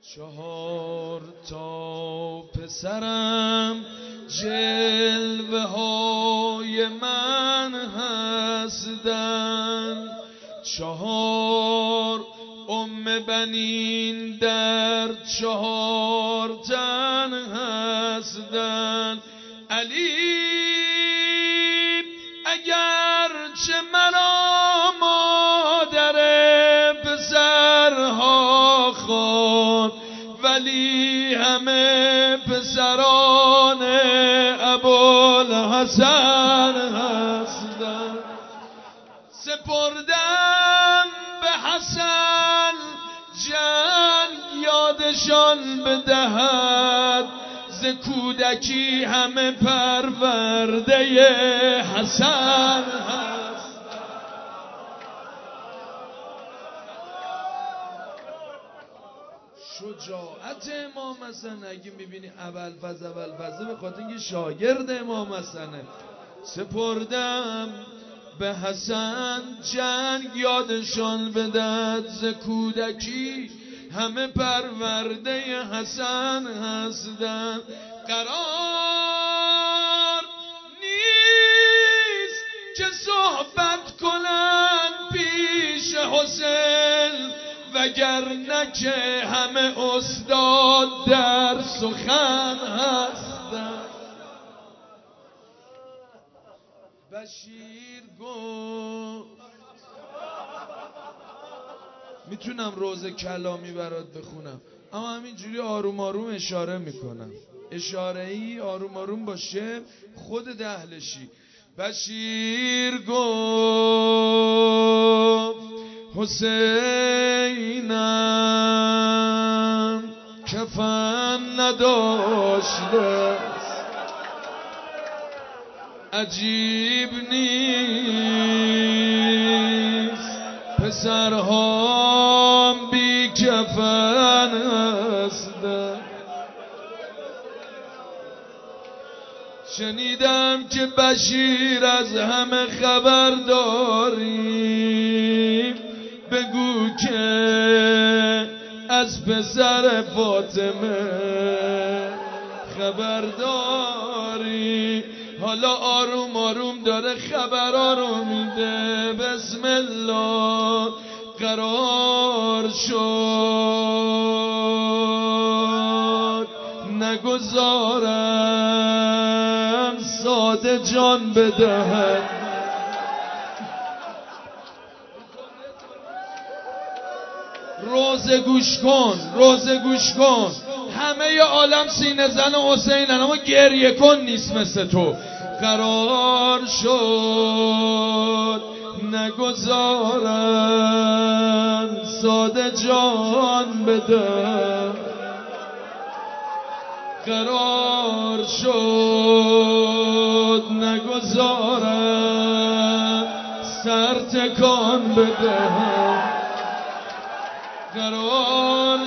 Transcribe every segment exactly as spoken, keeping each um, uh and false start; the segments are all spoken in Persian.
چهار تا پسرم جلوه های من هستن، چهار ام بنین در چهار تن هستن. علی اگر چه مرا مادر پسرها خواند، ولی همه پسران ابوالحسن هستند. سپردم به حسن جنگ یادشان بدهد، ز کودکی همه پرورده حسن هست. شجاعت امام حسن اگه میبینی ابوالفضل ابوالفضل به خاطر اینکه شاگرد امام حسنه. سپردم به حسن جنگ یادشان بدهد، ز کودکی همه پرورده حسن هستند. قرار نیست که صحبت کنن پیش حسین، وگرنه که همه استاد در سخن هستند. بشیر گفت میتونم روز کلامی برات بخونم، اما همینجوری آروم آروم اشاره میکنم، اشاره ای آروم آروم با شعر خود اهلشی. بشیر گفت حسینم کفن نداشته، عجیب نیست پسرهام بی کفن هستند. شنیدم که بشیر از همه خبر داری، بگو که از پسر فاطمه خبر داری. حالا آروم آروم داره خبرها رو میده. بسم الله قرار شد نگذارم ساده جان بدهد. روزه گوش کن، روزه گوش کن. همه ی عالم سینه زن حسینن، اما گریه کن نیست مثل تو. قرار شد نگذارم ساده جان بده، قرار شد نگذارم سر تکان بده، قرار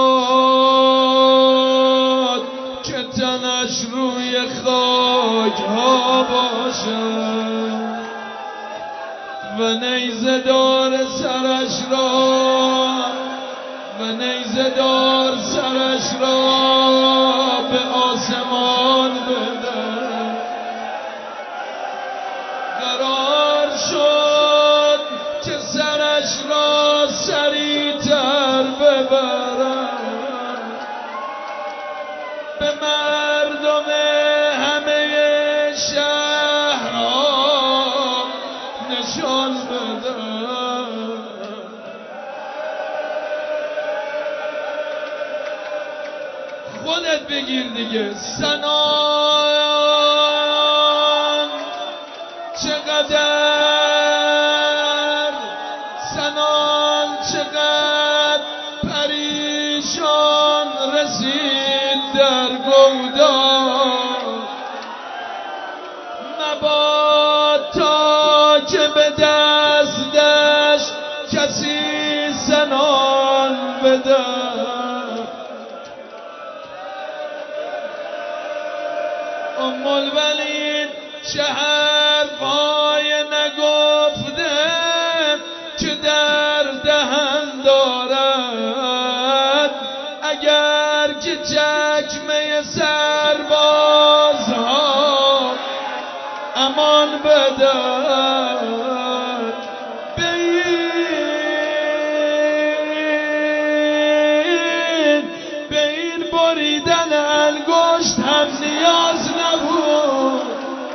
شد که تنش روی خاک ها باشد و نیزه دار سرش را و نیزه دار سرش را به آسمان بده. قرار شد که سرش را سریعتر ببرم، به مردم همه شهرها نشان بدم. خودت بگیر دیگه. سنان چقدر سنان چقدر پریشان رسید در گودار، مباد تا که به دستش کسی سنان بده. ام البنین چه حرفای نگفته که در دهن دارد، مگر که چکمه سربازها امان بدن به این به این بریدن انگشت هم نیاز نبود.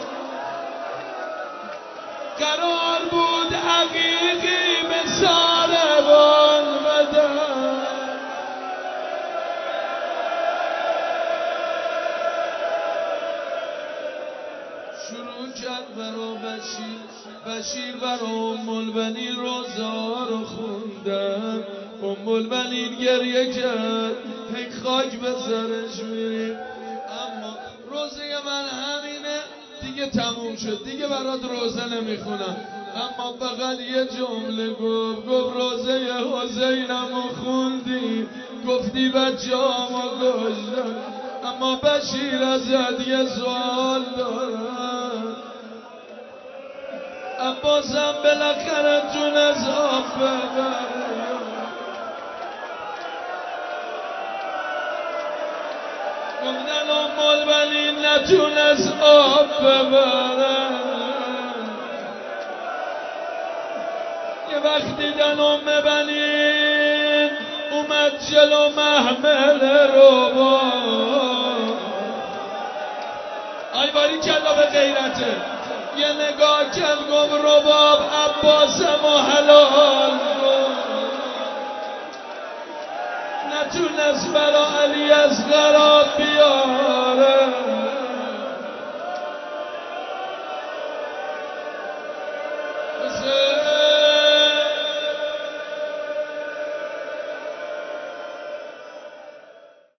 قرار بود عقیقی به ساربان بدن. شروع کرد برا بشیر بشیر برا ام البنین روزا رو خوندن. ام البنین گریه کرد هی خاک به سرش میریم. اما روزه من همینه دیگه تموم شد، دیگه برات روزه نمیخونم. اما فقط یه جمله گفت گفت روزه حسینمو خوندی، گفتی بچه‌هامو کشتن. اما بشیر ازت یه سوال دارم، عباسم بالاخره تونست آب ببره؟ گفتن ام البنین نتونست آب ببره. یه وقت دیدن ام بنین اومد جلو محمل ربا. آی باری کلا به غیرته. یه نگاه کرد گفت رباب عباسم و حلال کن. نتونست برا علی اصغر بیاد.